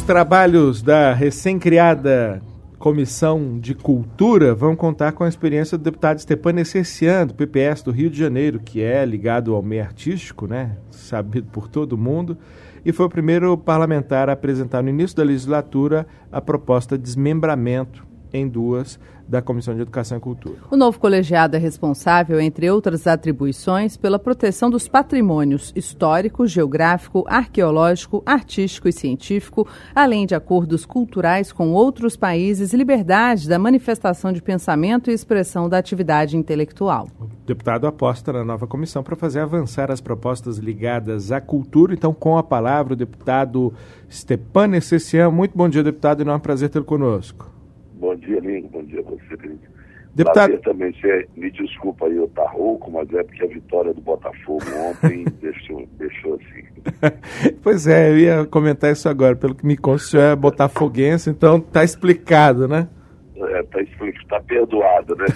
trabalhos da recém-criada Comissão de Cultura vão contar com a experiência do deputado Stepan Essercian, do PPS do Rio de Janeiro, que é ligado ao meio artístico, né, sabido por todo mundo, e foi o primeiro parlamentar a apresentar no início da legislatura a proposta de desmembramento em duas da Comissão de Educação e Cultura. O novo colegiado é responsável, entre outras atribuições, pela proteção dos patrimônios histórico, geográfico, arqueológico, artístico e científico, além de acordos culturais com outros países e liberdade da manifestação de pensamento e expressão da atividade intelectual. O deputado aposta na nova comissão para fazer avançar as propostas ligadas à cultura. Então, com a palavra, o deputado Stepan Essercian. Muito bom dia, deputado, e é um prazer tê-lo conosco. Bom dia, Lingo. Bom dia a você, Felipe. Deputado... também, você me desculpa aí eu estar rouco, mas é porque a vitória do Botafogo ontem deixou assim. Pois é, eu ia comentar isso agora. Pelo que me consta, o senhor é botafoguense, então tá explicado, né? Tá explicado, tá perdoado, né?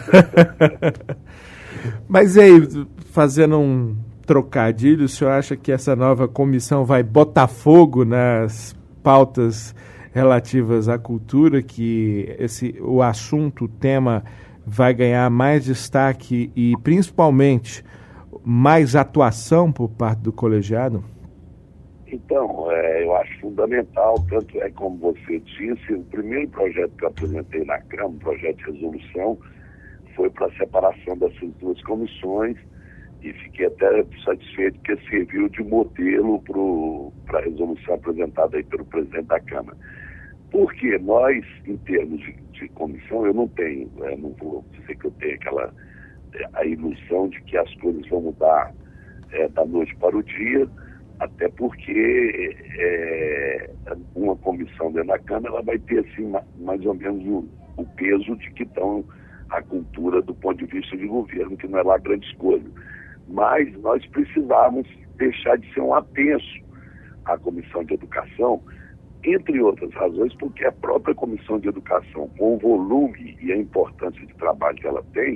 Mas e aí, fazendo um trocadilho, o senhor acha que essa nova comissão vai botar fogo nas pautas relativas à cultura, que o assunto, o tema vai ganhar mais destaque e principalmente mais atuação por parte do colegiado? Então, eu acho fundamental, tanto é como você disse, o primeiro projeto que eu apresentei na Câmara, um projeto de resolução, foi para a separação dessas duas comissões e fiquei até satisfeito que serviu de modelo para a resolução apresentada aí pelo presidente da Câmara. Porque nós, em termos de comissão, eu não vou dizer que eu tenho a ilusão de que as coisas vão mudar da noite para o dia, até porque uma comissão dentro da Câmara ela vai ter assim, mais ou menos o peso de que estão a cultura do ponto de vista de governo, que não é lá grande coisa. Mas nós precisávamos deixar de ser um apenso à Comissão de Educação, entre outras razões, porque a própria Comissão de Educação, com o volume e a importância de trabalho que ela tem,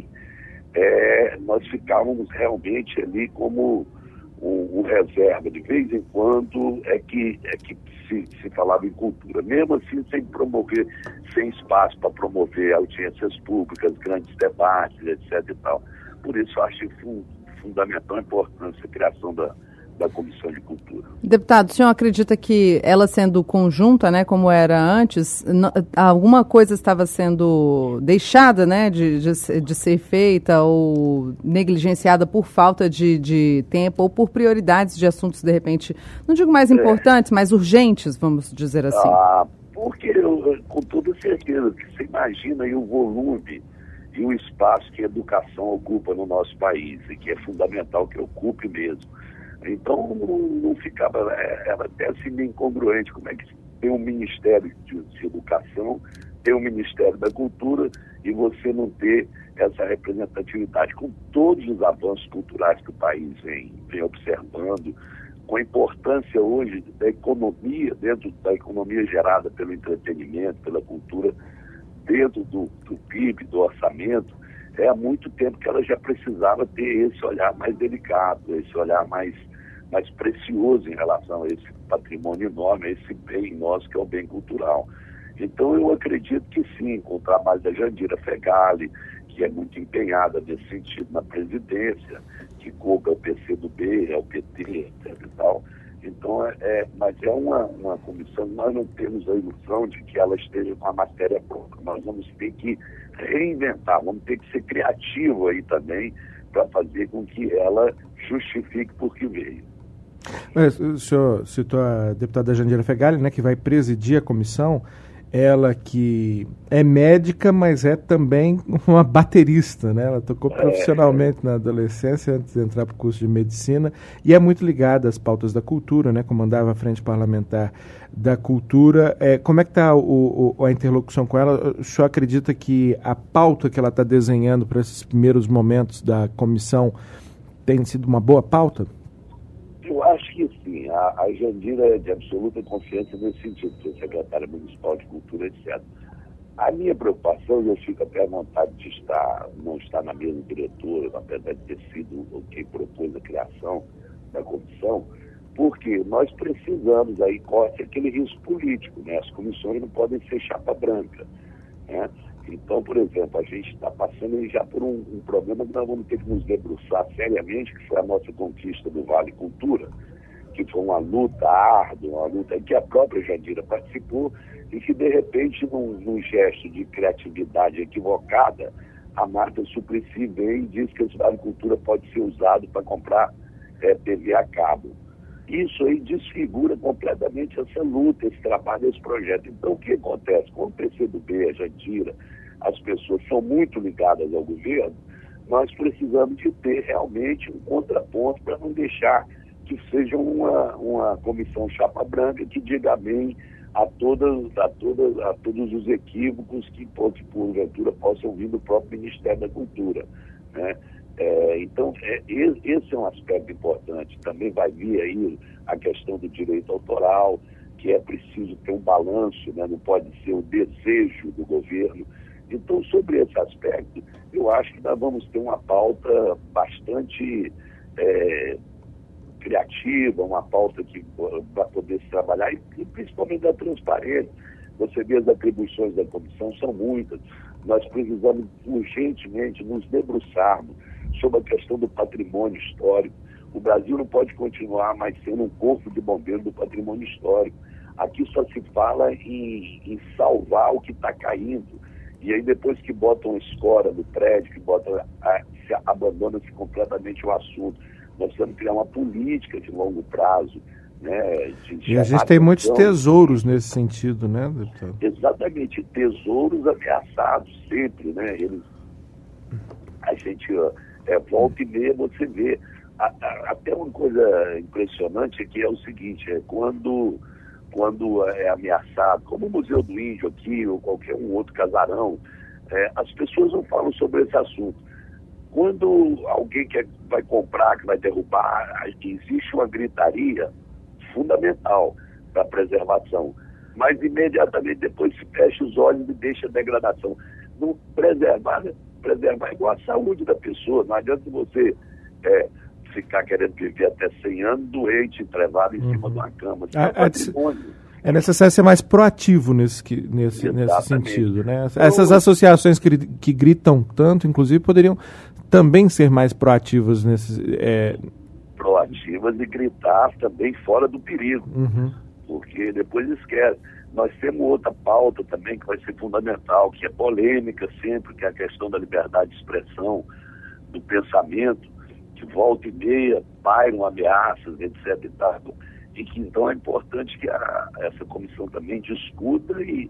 nós ficávamos realmente ali como um reserva. De vez em quando é que se falava em cultura. Mesmo assim, sem espaço para promover audiências públicas, grandes debates, etc. e tal. Por isso, eu acho fundamental a importância da criação da Comissão de Cultura. Deputado, o senhor acredita que ela sendo conjunta, né, como era antes, alguma coisa estava sendo deixada, né, de ser feita ou negligenciada por falta de tempo ou por prioridades de assuntos, de repente, não digo mais importantes, mas urgentes, vamos dizer assim? Porque com toda certeza, que você imagina aí o volume e o espaço que a educação ocupa no nosso país e que é fundamental que ocupe mesmo. Então, não ficava, era até assim meio incongruente, como é que tem um Ministério de Educação, tem um Ministério da Cultura e você não ter essa representatividade com todos os avanços culturais que o país vem observando, com a importância hoje da economia, dentro da economia gerada pelo entretenimento, pela cultura, dentro do PIB, do orçamento. Há muito tempo que ela já precisava ter esse olhar mais delicado, esse olhar mais precioso em relação a esse patrimônio enorme, a esse bem nosso que é o bem cultural. Então eu acredito que sim, com o trabalho da Jandira Fegali, que é muito empenhada nesse sentido na presidência, que coube ao PCdoB, ao PT, etc. e tal. Então, mas é uma comissão, nós não temos a ilusão de que ela esteja com a matéria pronta. Nós vamos ter que reinventar, vamos ter que ser criativo aí também para fazer com que ela justifique por que veio. O senhor citou a deputada Jandira Fegali, né, que vai presidir a comissão. Ela que é médica, mas é também uma baterista, né? Ela tocou profissionalmente na adolescência, antes de entrar para o curso de medicina, e é muito ligada às pautas da cultura, né? Comandava a Frente Parlamentar da Cultura. Como é que está a interlocução com ela? O senhor acredita que a pauta que ela está desenhando para esses primeiros momentos da comissão tem sido uma boa pauta? Eu acho que sim. A Jandira é de absoluta confiança nesse sentido, que é secretária municipal de cultura, etc. A minha preocupação, e eu fico até à vontade de não estar na mesa diretora, apesar de ter sido quem propôs a criação da comissão, Porque nós precisamos, aí corre aquele risco político, né? As comissões não podem ser chapa branca, né? Então, por exemplo, a gente está passando já por um problema que nós vamos ter que nos debruçar seriamente, que foi a nossa conquista do Vale Cultura, que foi uma luta árdua, uma luta que a própria Jandira participou e que, de repente, num gesto de criatividade equivocada, a Marta Suplicy vem e diz que esse Vale Cultura pode ser usado para comprar TV a cabo. Isso aí desfigura completamente essa luta, esse trabalho, esse projeto. Então, o que acontece? Como o PCdoB, a Jandira, as pessoas são muito ligadas ao governo, nós precisamos de ter realmente um contraponto para não deixar que seja uma comissão chapa branca que diga amém a todos os equívocos que porventura possam vir do próprio Ministério da Cultura, né? Então, esse é um aspecto importante. Também vai vir aí a questão do direito autoral, que é preciso ter um balanço, né? Não pode ser o desejo do governo. Então, sobre esse aspecto, eu acho que nós vamos ter uma pauta bastante criativa, uma pauta que vai poder se trabalhar, e principalmente da transparência. Você vê as atribuições da comissão, são muitas. Nós precisamos urgentemente nos debruçarmos sobre a questão do patrimônio histórico. O Brasil não pode continuar mais sendo um corpo de bombeiros do patrimônio histórico. Aqui só se fala em salvar o que está caindo. E aí depois que botam escora no prédio, que abandona-se completamente o assunto. Nós precisamos criar uma política de longo prazo, né? E a gente tem muitos tesouros nesse sentido, né, deputado? Exatamente, tesouros ameaçados sempre, né? A gente volta e meia, você vê. Até uma coisa impressionante aqui é o seguinte, quando é ameaçado, como o Museu do Índio aqui, ou qualquer um outro casarão, as pessoas não falam sobre esse assunto. Quando alguém vai comprar, que vai derrubar, existe uma gritaria fundamental para a preservação. Mas imediatamente depois se fecha os olhos e deixa a degradação. Não preservar é igual a saúde da pessoa. Não adianta você ficar querendo viver até 100 anos doente, entrevado em cima de uma cama. É necessário ser mais proativo nesse sentido, né? Essas associações que gritam tanto, inclusive, poderiam também ser mais proativas proativas e gritar também fora do perigo, porque depois esquece. Nós temos outra pauta também que vai ser fundamental, que é polêmica sempre, que é a questão da liberdade de expressão, do pensamento, que volta e meia pairam ameaças, etc. E que então é importante que essa comissão também discuta e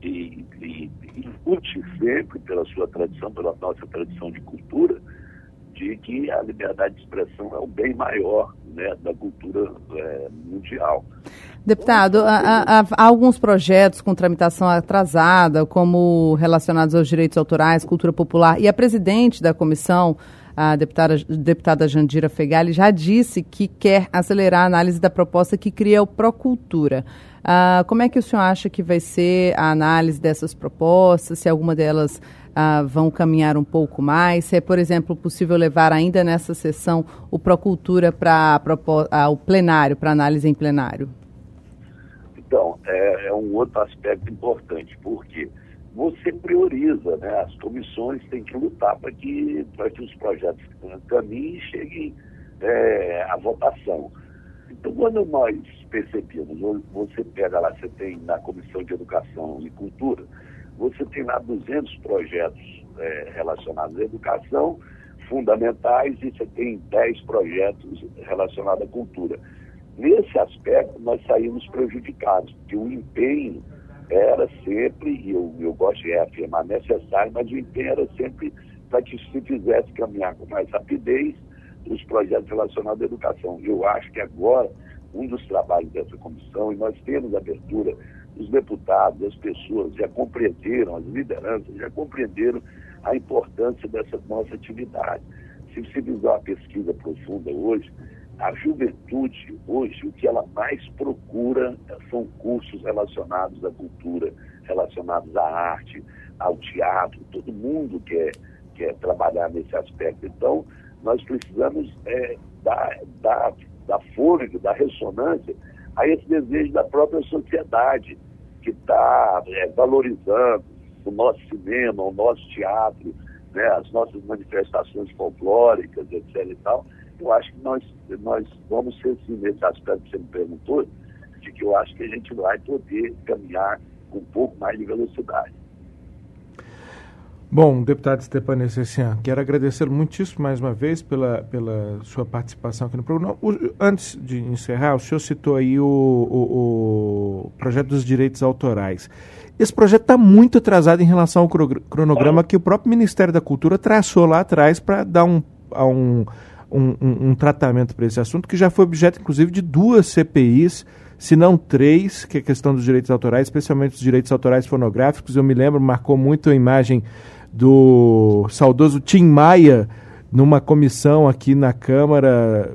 lute sempre pela sua tradição, pela nossa tradição de cultura, de que a liberdade de expressão é o bem maior, né, da cultura mundial. Deputado, há alguns projetos com tramitação atrasada, como relacionados aos direitos autorais, cultura popular, e a presidente da comissão, a deputada Jandira Fegali, já disse que quer acelerar a análise da proposta que cria o Procultura. Como é que o senhor acha que vai ser a análise dessas propostas, se alguma delas vão caminhar um pouco mais, se é, por exemplo, possível levar ainda nessa sessão o Procultura para o plenário, para análise em plenário? Então, é um outro aspecto importante, porque você prioriza, né? As comissões têm que lutar para que os projetos caminhem e cheguem à votação. Então, quando nós percebemos, você pega lá, você tem na Comissão de Educação e Cultura, você tem lá 200 projetos relacionados à educação, fundamentais, e você tem 10 projetos relacionados à cultura. Nesse aspecto, nós saímos prejudicados, porque o empenho era sempre, e eu gosto de afirmar, necessário, mas o empenho era sempre para que se fizesse caminhar com mais rapidez os projetos relacionados à educação. Eu acho que agora, um dos trabalhos dessa comissão, e nós temos abertura, os deputados, as pessoas já compreenderam, as lideranças já compreenderam a importância dessa nossa atividade. Se você fizer uma pesquisa profunda hoje, a juventude hoje, o que ela mais procura são cursos relacionados à cultura, relacionados à arte, ao teatro. Todo mundo quer trabalhar nesse aspecto. Então, nós precisamos dar dar fôlego, dar ressonância a esse desejo da própria sociedade, que está valorizando o nosso cinema, o nosso teatro, né, as nossas manifestações folclóricas, etc. e tal. Eu acho que nós vamos ser, sim, nesse aspecto que você me perguntou, de que eu acho que a gente vai poder caminhar com um pouco mais de velocidade. Bom, deputado Stepan Nersessian, quero agradecer muitíssimo mais uma vez pela sua participação aqui no programa. Antes de encerrar, o senhor citou aí o projeto dos direitos autorais. Esse projeto está muito atrasado em relação ao cronograma que o próprio Ministério da Cultura traçou lá atrás para dar um tratamento para esse assunto, que já foi objeto, inclusive, de 2 CPIs, se não 3, que é a questão dos direitos autorais, especialmente os direitos autorais fonográficos. Eu me lembro, marcou muito a imagem do saudoso Tim Maia numa comissão aqui na Câmara,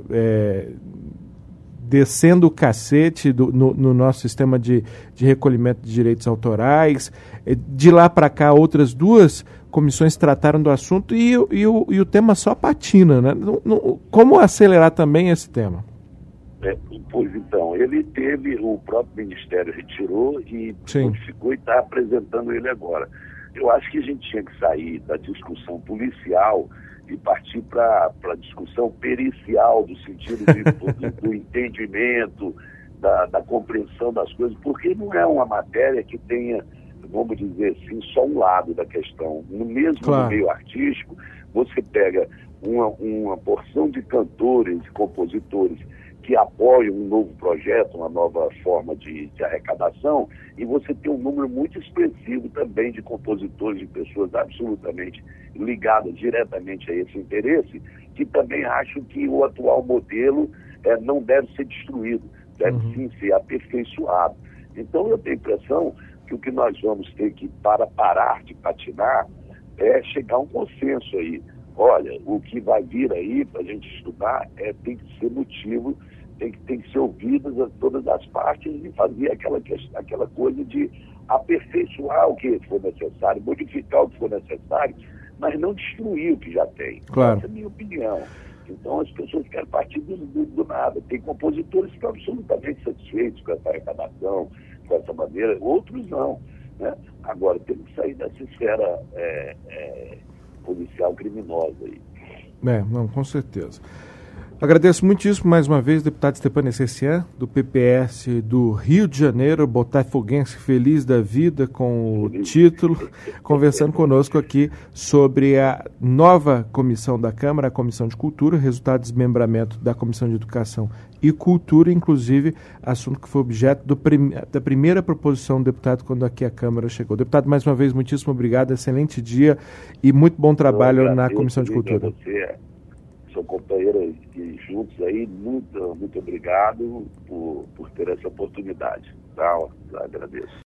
descendo o cacete no nosso sistema de recolhimento de direitos autorais. De lá para cá, outras 2 comissões trataram do assunto e o tema só patina, né? Como acelerar também esse tema? Pois então, o próprio Ministério retirou e Sim. modificou e está apresentando ele agora. Eu acho que a gente tinha que sair da discussão policial e partir para a discussão pericial, do sentido do entendimento, da compreensão das coisas, porque não é uma matéria que tenha, vamos dizer assim, só um lado da questão. Mesmo claro, no meio artístico, você pega uma porção de cantores e compositores que apoiam um novo projeto, uma nova forma de arrecadação, e você tem um número muito expressivo também de compositores, de pessoas absolutamente ligadas diretamente a esse interesse, que também acham que o atual modelo não deve ser destruído, deve sim ser aperfeiçoado. Então eu tenho a impressão que o que nós vamos ter que, para parar de patinar, é chegar a um consenso aí. Olha, o que vai vir aí para a gente estudar tem que ser motivo, tem que ser ouvidas a todas as partes e fazer aquela coisa de aperfeiçoar o que for necessário, modificar o que for necessário, mas não destruir o que já tem. Claro. Essa é a minha opinião. Então as pessoas querem partir do nada. Tem compositores que estão absolutamente satisfeitos com essa arrecadação, com essa maneira, outros não, né? Agora, temos que sair dessa esfera policial criminosa aí. Não, com certeza. Agradeço muitíssimo mais uma vez, deputado Stepan Nersessian, do PPS do Rio de Janeiro, botafoguense feliz da vida com o título, conversando conosco aqui sobre a nova comissão da Câmara, a Comissão de Cultura, resultado de desmembramento da Comissão de Educação e Cultura, inclusive assunto que foi objeto da primeira proposição do deputado quando aqui a Câmara chegou. Deputado, mais uma vez, muitíssimo obrigado, excelente dia e muito bom trabalho na Comissão de Cultura. Sou companheiro e juntos aí, muito obrigado por ter essa oportunidade. Tá? Agradeço.